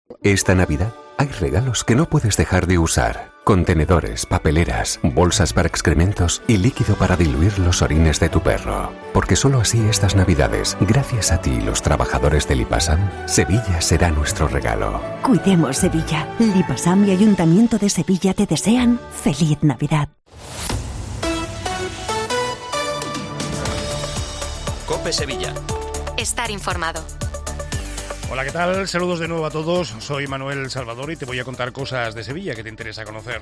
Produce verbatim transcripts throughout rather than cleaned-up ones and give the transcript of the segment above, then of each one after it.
Esta Navidad hay regalos que no puedes dejar de usar. Contenedores, papeleras, bolsas para excrementos y líquido para diluir los orines de tu perro. Porque solo así estas Navidades, gracias a ti y los trabajadores de Lipasam, Sevilla será nuestro regalo. Cuidemos Sevilla. Lipasam y Ayuntamiento de Sevilla te desean feliz Navidad. COPE Sevilla. Estar informado. Hola, ¿qué tal? Saludos de nuevo a todos. Soy Manuel Salvador y te voy a contar cosas de Sevilla que te interesa conocer.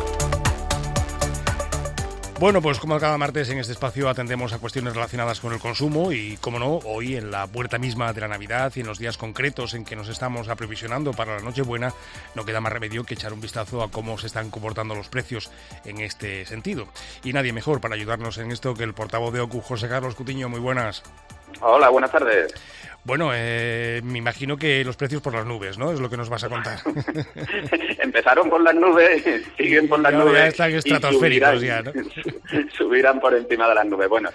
Bueno, pues como cada martes en este espacio atendemos a cuestiones relacionadas con el consumo y, como no, hoy en la puerta misma de la Navidad y en los días concretos en que nos estamos aprovisionando para la Nochebuena, no queda más remedio que echar un vistazo a cómo se están comportando los precios en este sentido. Y nadie mejor para ayudarnos en esto que el portavoz de O C U, José Carlos Cutiño. Muy buenas. Hola, buenas tardes. Bueno, eh, me imagino que los precios por las nubes, ¿no? Es lo que nos vas a contar. Empezaron por las nubes, siguen por las no, nubes. Ya están estratosféricos ya, ¿no? Subirán por encima de las nubes. Bueno,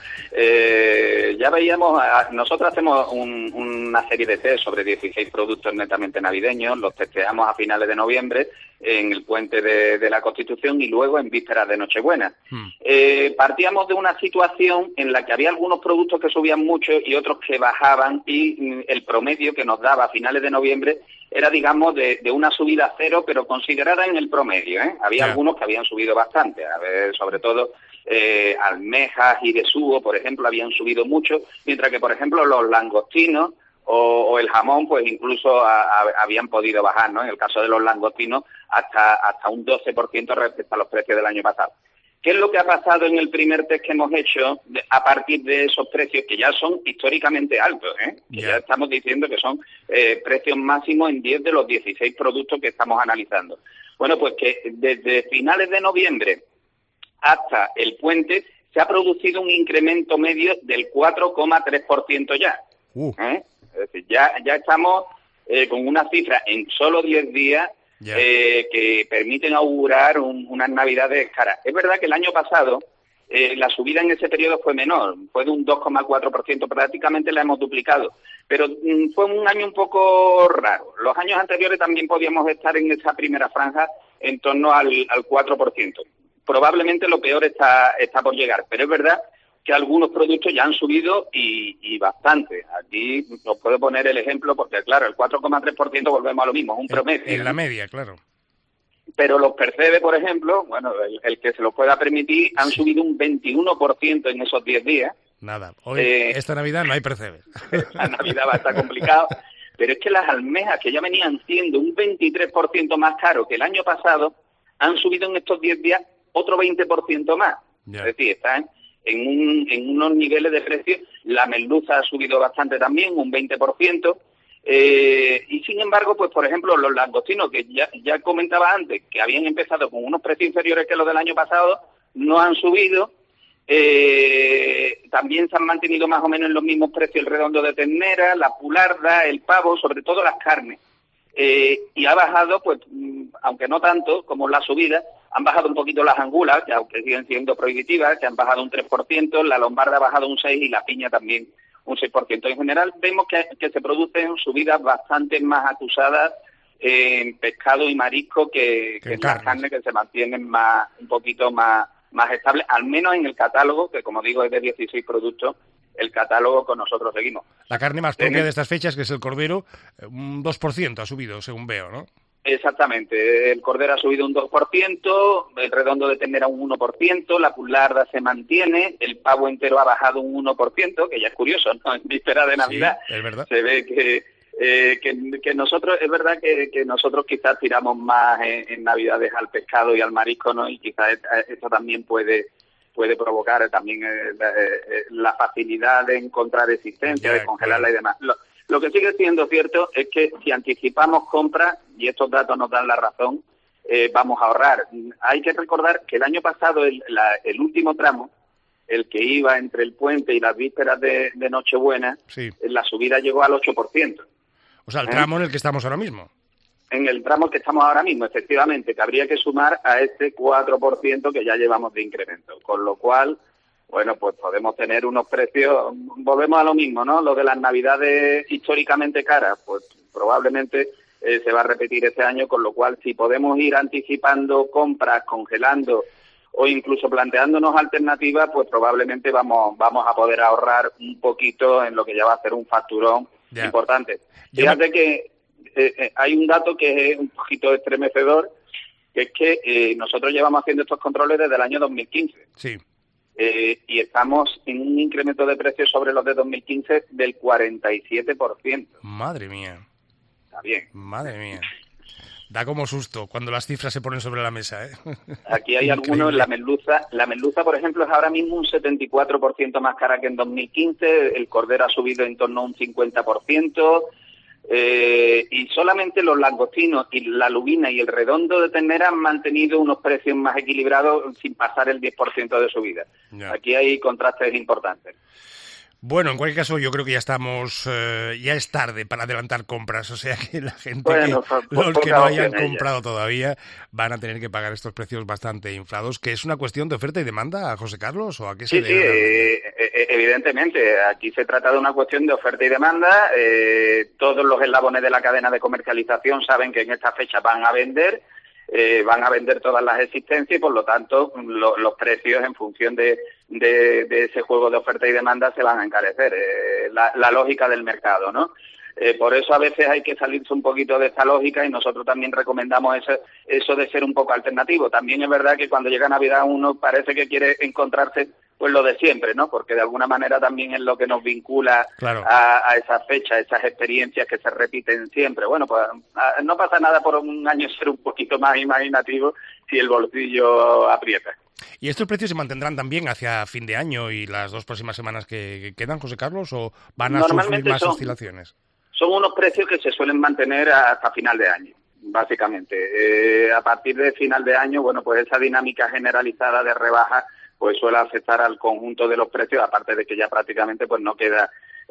eh, ya veíamos, nosotros hacemos un, una serie de test sobre dieciséis productos netamente navideños, los testeamos a finales de noviembre en el puente de, de la Constitución y luego en vísperas de Nochebuena. Hmm. Eh, partíamos de una situación en la que había algunos productos que subían mucho y otros que bajaban y mm, el promedio que nos daba a finales de noviembre era, digamos, de, de una subida cero, pero considerada en el promedio, ¿eh? Había yeah. algunos que habían subido bastante, a ver, sobre todo eh, almejas y besugo, por ejemplo, habían subido mucho, mientras que, por ejemplo, los langostinos O, o el jamón, pues incluso a, a, habían podido bajar, ¿no? En el caso de los langostinos, hasta hasta un doce por ciento respecto a los precios del año pasado. ¿Qué es lo que ha pasado en el primer test que hemos hecho de, a partir de esos precios que ya son históricamente altos, ¿eh? Que yeah. ya estamos diciendo que son eh, precios máximos en diez de los dieciséis productos que estamos analizando? Bueno, pues que desde finales de noviembre hasta el puente se ha producido un incremento medio del cuatro coma tres por ciento ya. Uh. ¿eh? Es decir, ya, ya estamos eh, con una cifra en solo diez días yeah. eh, que permiten augurar un, unas navidades caras. Es verdad que el año pasado eh, la subida en ese periodo fue menor, fue de un dos coma cuatro por ciento, prácticamente la hemos duplicado, pero mm, fue un año un poco raro. Los años anteriores también podíamos estar en esa primera franja en torno al, al cuatro por ciento. Probablemente lo peor está, está por llegar, pero es verdad que algunos productos ya han subido y, y bastante. Aquí os puedo poner el ejemplo porque, claro, el cuatro coma tres por ciento volvemos a lo mismo, es un promedio. En la media, claro. Pero los percebes, por ejemplo, bueno, el, el que se lo pueda permitir, han sí. subido un veintiuno por ciento en esos diez días. Nada, hoy, eh, esta Navidad no hay percebes. La Navidad va a estar complicado, pero es que las almejas, que ya venían siendo un veintitrés por ciento más caro que el año pasado, han subido en estos diez días otro veinte por ciento más. Ya. Es decir, están en, un, en unos niveles de precios. La merluza ha subido bastante también, un veinte por ciento. Eh, y sin embargo, pues por ejemplo, los langostinos, que ya, ya comentaba antes, que habían empezado con unos precios inferiores que los del año pasado, no han subido. Eh, también se han mantenido más o menos en los mismos precios el redondo de ternera, la pularda, el pavo, sobre todo las carnes. Eh, y ha bajado, pues, aunque no tanto como la subida, han bajado un poquito las angulas, que aunque siguen siendo prohibitivas, que han bajado un tres por ciento, la lombarda ha bajado un seis por ciento y la piña también un seis por ciento. En general vemos que, que se producen subidas bastante más acusadas en pescado y marisco que, que en las carnes, que se mantienen más un poquito más, más estables, al menos en el catálogo, que como digo es de dieciséis productos, el catálogo con nosotros seguimos. La carne más propia ¿Tienes? de estas fechas, que es el cordero, un dos por ciento ha subido, según veo, ¿no? Exactamente, el cordero ha subido un dos por ciento, el redondo de ternera un uno por ciento, la pularda se mantiene, el pavo entero ha bajado un uno por ciento, que ya es curioso, ¿no? En víspera de Navidad sí, es verdad. Se ve que, eh, que, que nosotros, es verdad que, que nosotros quizás tiramos más en, en Navidades al pescado y al marisco, ¿no? Y quizás esto también puede puede provocar también eh, la, eh, la facilidad de encontrar existencia, ya, de congelarla claro. y demás. Lo, Lo que sigue siendo cierto es que si anticipamos compras, y estos datos nos dan la razón, eh, vamos a ahorrar. Hay que recordar que el año pasado, el, la, el último tramo, el que iba entre el puente y las vísperas de, de Nochebuena, sí. la subida llegó al ocho por ciento. O sea, el tramo ¿Eh? en el que estamos ahora mismo. En el tramo que estamos ahora mismo, efectivamente, que habría que sumar a este cuatro por ciento que ya llevamos de incremento. Con lo cual, bueno, pues podemos tener unos precios, volvemos a lo mismo, ¿no? Lo de las Navidades históricamente caras, pues probablemente eh, se va a repetir este año, con lo cual si podemos ir anticipando compras, congelando o incluso planteándonos alternativas, pues probablemente vamos vamos a poder ahorrar un poquito en lo que ya va a ser un facturón ya importante. Fíjate me... que eh, eh, hay un dato que es un poquito estremecedor, que es que eh, nosotros llevamos haciendo estos controles desde el año dos mil quince. Sí. Eh, y estamos en un incremento de precios sobre los de dos mil quince del cuarenta y siete por ciento. Madre mía. Está bien. Madre mía. Da como susto cuando las cifras se ponen sobre la mesa, ¿eh? Aquí hay algunos, la merluza, la merluza, por ejemplo, es ahora mismo un setenta y cuatro por ciento más cara que en dos mil quince, el cordero ha subido en torno a un cincuenta por ciento, eh, y solamente los langostinos y la lubina y el redondo de ternera han mantenido unos precios más equilibrados sin pasar el diez por ciento de subida. Ya. Aquí hay contrastes importantes. Bueno, en cualquier caso, yo creo que ya estamos, eh, ya es tarde para adelantar compras, o sea que la gente, bueno, que, por, los por que no hayan ella. comprado todavía, van a tener que pagar estos precios bastante inflados, que es una cuestión de oferta y demanda, José Carlos, ¿o a qué se sí, debe? Sí, eh, evidentemente, aquí se trata de una cuestión de oferta y demanda, eh, todos los eslabones de la cadena de comercialización saben que en esta fecha van a vender, Eh, van a vender todas las existencias y por lo tanto lo, los precios en función de, de, de ese juego de oferta y demanda se van a encarecer, eh, la, la lógica del mercado, ¿no? Eh, por eso a veces hay que salirse un poquito de esta lógica y nosotros también recomendamos eso, eso de ser un poco alternativo. También es verdad que cuando llega Navidad uno parece que quiere encontrarse pues lo de siempre, ¿no? Porque de alguna manera también es lo que nos vincula claro. a, a esas fechas, esas experiencias que se repiten siempre. Bueno, pues a, no pasa nada por un año ser un poquito más imaginativo si el bolsillo aprieta. ¿Y estos precios se mantendrán también hacia fin de año y las dos próximas semanas que, que quedan, José Carlos, o van a sufrir más son, oscilaciones? Son unos precios que se suelen mantener hasta final de año, básicamente. Eh, a partir de final de año, bueno, pues esa dinámica generalizada de rebaja pues suele afectar al conjunto de los precios, aparte de que ya prácticamente pues no queda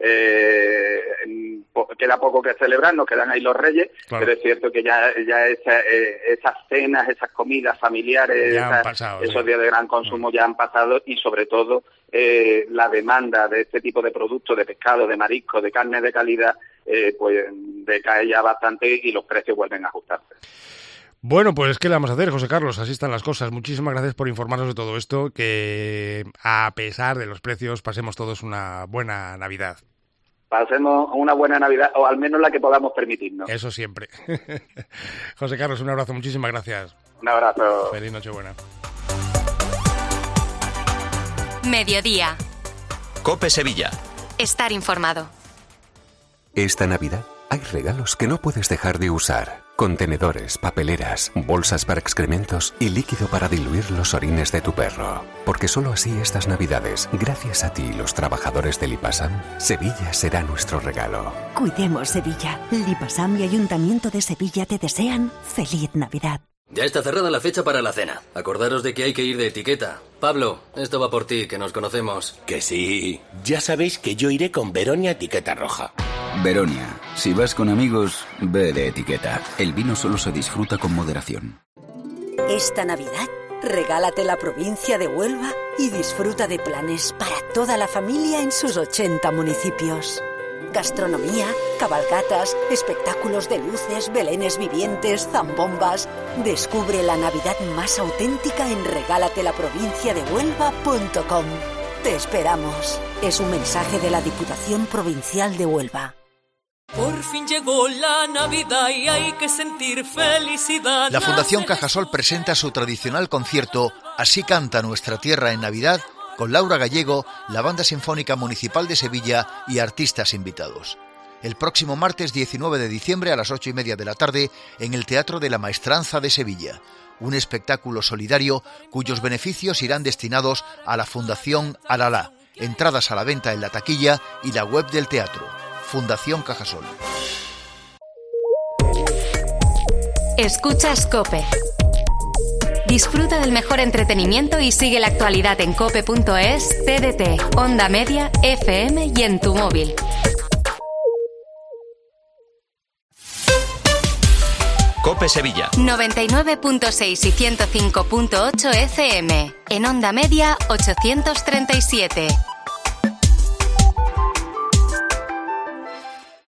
eh, queda poco que celebrar, nos quedan ahí los Reyes, claro. Pero es cierto que ya ya esa, eh, esas cenas, esas comidas familiares, esas, pasado, esos sí. días de gran consumo ya han pasado y sobre todo eh, la demanda de este tipo de productos, de pescado, de marisco, de carne de calidad, eh, pues decae ya bastante y los precios vuelven a ajustarse. Bueno, pues ¿qué le vamos a hacer, José Carlos? Así están las cosas. Muchísimas gracias por informarnos de todo esto, que a pesar de los precios pasemos todos una buena Navidad. Pasemos una buena Navidad, o al menos la que podamos permitirnos. Eso siempre. José Carlos, un abrazo, muchísimas gracias. Un abrazo. Feliz Nochebuena. Mediodía. COPE Sevilla. Estar informado. Esta Navidad hay regalos que no puedes dejar de usar. Contenedores, papeleras, bolsas para excrementos y líquido para diluir los orines de tu perro. Porque solo así estas Navidades, gracias a ti y los trabajadores de Lipasam, Sevilla será nuestro regalo. Cuidemos Sevilla. Lipasam y Ayuntamiento de Sevilla te desean feliz Navidad. Ya está cerrada la fecha para la cena. Acordaros de que hay que ir de etiqueta. Pablo, esto va por ti, que nos conocemos. Que sí. Ya sabéis que yo iré con Veronia etiqueta roja. Veronia, si vas con amigos, ve de etiqueta. El vino solo se disfruta con moderación. Esta Navidad, regálate la provincia de Huelva y disfruta de planes para toda la familia en sus ochenta municipios. Gastronomía, cabalgatas, espectáculos de luces, belenes vivientes, zambombas. Descubre la Navidad más auténtica en regálate la provincia de Huelva punto com. Te esperamos. Es un mensaje de la Diputación Provincial de Huelva. Por fin llegó la Navidad y hay que sentir felicidad. La Fundación Cajasol presenta su tradicional concierto Así canta nuestra tierra en Navidad, con Laura Gallego, la Banda Sinfónica Municipal de Sevilla y artistas invitados. El próximo martes diecinueve de diciembre a las ocho y media de la tarde en el Teatro de la Maestranza de Sevilla. Un espectáculo solidario cuyos beneficios irán destinados a la Fundación Alalá. Entradas a la venta en la taquilla y la web del teatro. Fundación Cajasol. Escuchas COPE. Disfruta del mejor entretenimiento y sigue la actualidad en cope punto es, T D T, Onda Media, F M y en tu móvil. COPE Sevilla. noventa y nueve punto seis y ciento cinco punto ocho F M. En Onda Media, ochocientos treinta y siete.